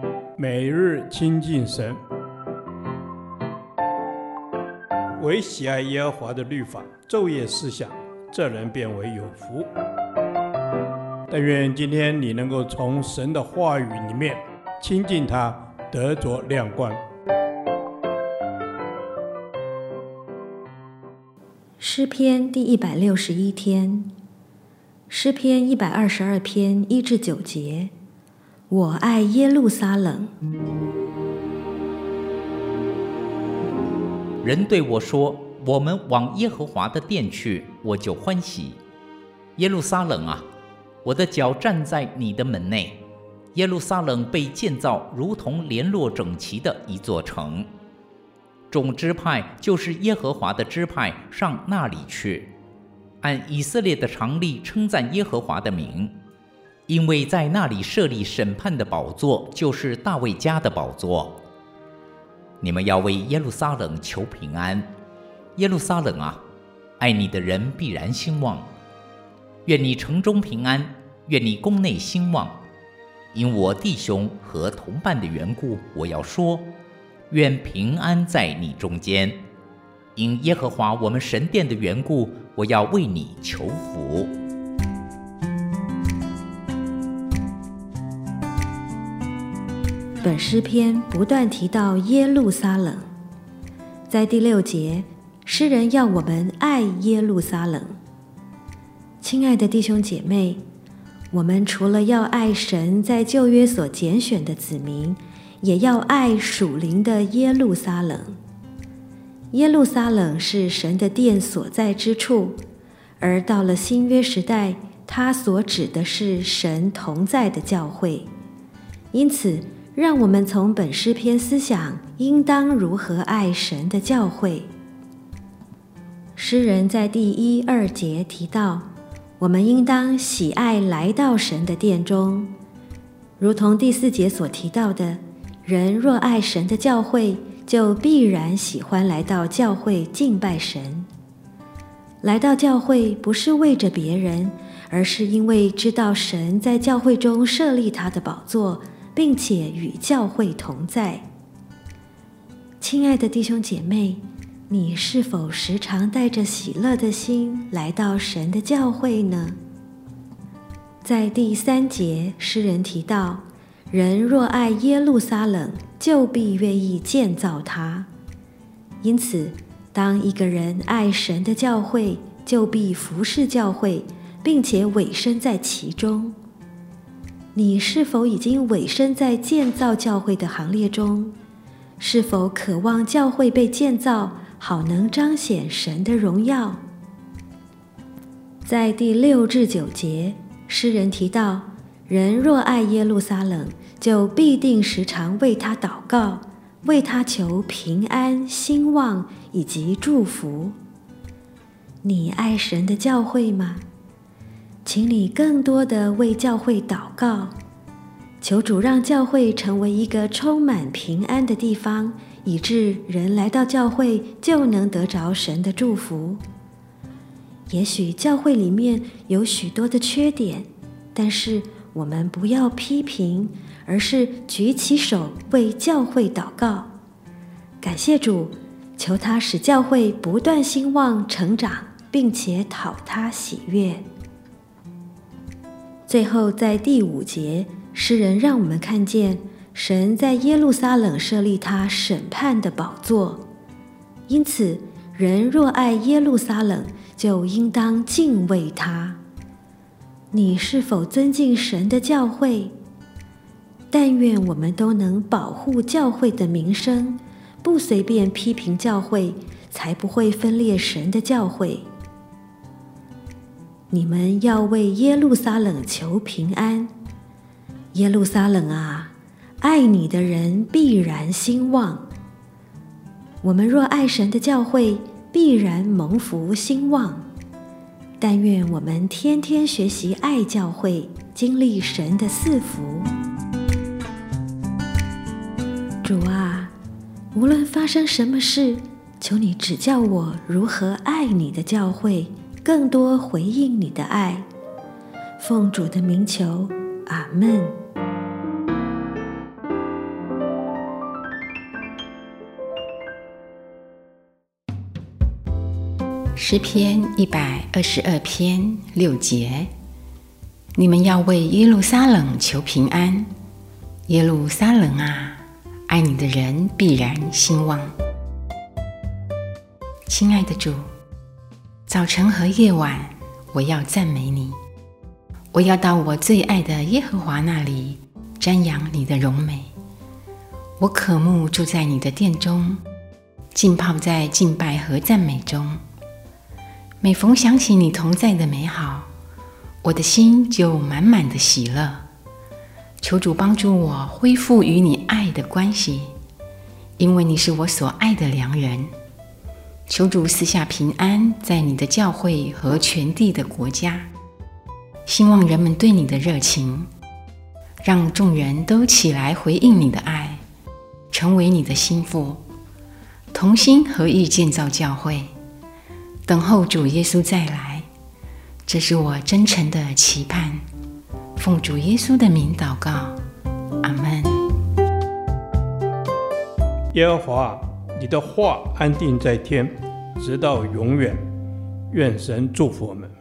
每日亲近神，唯喜爱耶和华的律法，昼夜思想，这人变为有福。但愿今天你能够从神的话语里面亲近他，得着亮光。 诗篇第161天，诗篇122篇1至9节。我爱耶路撒冷。 人对我说，我们往耶和华的殿去，我就欢喜。耶路撒冷啊，我的脚站在你的门内。耶路撒冷被建造如同联络整齐的一座城。众支派就是耶和华的支派，上那里去，按以色列的常例称赞耶和华的名，因为在那里设立审判的宝座，就是大卫家的宝座。你们要为耶路撒冷求平安。耶路撒冷啊，爱你的人必然兴旺。愿你城中平安，愿你宫内兴旺。因我弟兄和同伴的缘故，我要说，愿平安在你中间。因耶和华我们神殿的缘故，我要为你求福。 本诗篇不断提到耶路撒冷，在第6节，诗人要我们爱耶路撒冷。亲爱的弟兄姐妹，我们除了要爱神在旧约所拣选的子民，也要爱属灵的耶路撒冷。耶路撒冷是神的殿所在之处，而到了新约时代，它所指的是神同在的教会。因此，让我们从本诗篇思想应当如何爱神的教会。诗人在第1、2节提到，我们应当喜爱来到神的殿中，如同第4节所提到的，人若爱神的教会，就必然喜欢来到教会敬拜神。来到教会不是为着别人，而是因为知道神在教会中设立他的宝座，并且与教会同在。亲爱的弟兄姐妹，你是否时常带着喜乐的心来到神的教会呢？在第3节，诗人提到，人若爱耶路撒冷，就必愿意建造它。因此，当一个人爱神的教会，就必服侍教会，并且委身在其中。你是否已经委身在建造教会的行列中？是否渴望教会被建造，好能彰显神的荣耀？在第6至9节，诗人提到，人若爱耶路撒冷，就必定时常为他祷告，为他求平安、兴旺以及祝福。你爱神的教会吗？请你更多的为教会祷告，求主让教会成为一个充满平安的地方，以致人来到教会就能得着神的祝福。也许教会里面有许多的缺点，但是我们不要批评，而是举起手为教会祷告，感谢主，求他使教会不断兴旺成长，并且讨他喜悦。最后在第5节，诗人让我们看见神在耶路撒冷设立他审判的宝座。因此，人若爱耶路撒冷，就应当敬畏他。你是否尊敬神的教会？但愿我们都能保护教会的名声，不随便批评教会，才不会分裂神的教会。你们要为耶路撒冷求平安。耶路撒冷啊，爱你的人必然兴旺。我们若爱神的教会，必然蒙福兴旺。但愿我们天天学习爱教会，经历神的赐福。主啊，无论发生什么事，求你指教我如何爱你的教会，更多回应你的爱。奉主的名求，阿们。 诗篇122篇6节，你们要为耶路撒冷求平安。耶路撒冷啊，爱你的人必然兴旺。亲爱的主，早晨和夜晚，我要赞美你。我要到我最爱的耶和华那里，瞻仰你的荣美。我渴慕住在你的殿中，浸泡在敬拜和赞美中。每逢想起你同在的美好，我的心就满满的喜乐。求主帮助我恢复与你爱的关系，因为你是我所爱的良人。求主赐下平安在你的教会和全地的国家，兴旺人们对你的热情，让众人都起来回应你的爱，成为你的心腹，同心合意建造教会，等候主耶稣再来。这是我真诚的期盼，奉主耶稣的名祷告，阿们。 耶和华，你的话安定在天，直到永远。愿神祝福我们。